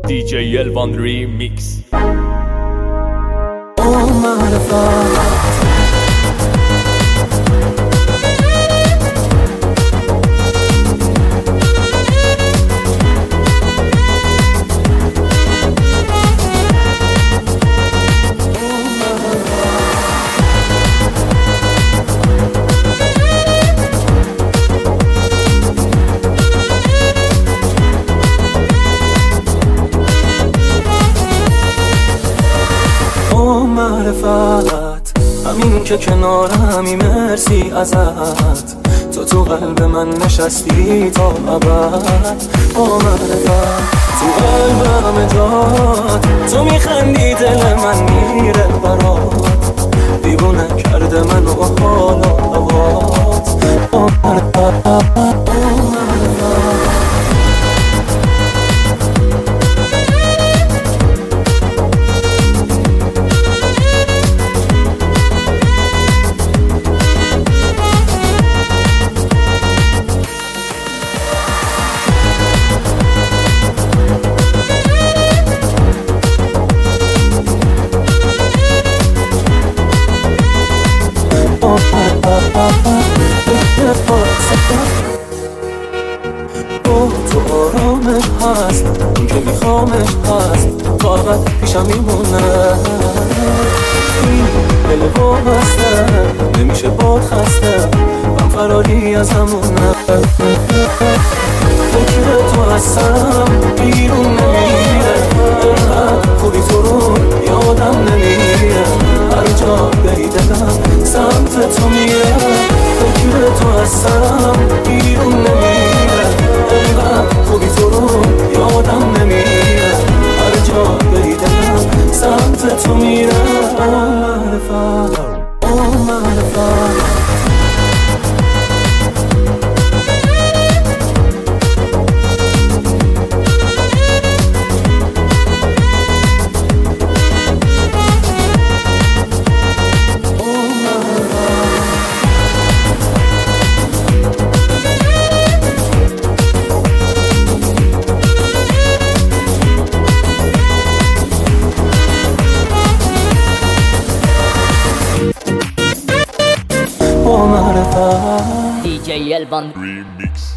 DJ Elvan Remix. معرفت همین که کنارمی، مرسی ازت، تو قلب من نشستی تا ابد. با معرفت تو قلبم جات، تو میخندی دل من میره برات، دیوونه کرده منو حال و هوات. با معرفت تو آرامش هست، این که میخوامش هست، فقط پیشم میمونه. این دل وابسته نمیشه باد خسته، من فراری از همونه. فکر تو از سرم بیرون نمیره، اینقدر خوبی تو رو یادم نمیره، هر جا بری دلم سمت تو میره. فکر تو از سرم بیرون نمیره، اینقدر خوبی تو رو یادم نمیره، هر جا بری دلم سمت تو میره. معرفت DJ Elvan Remix.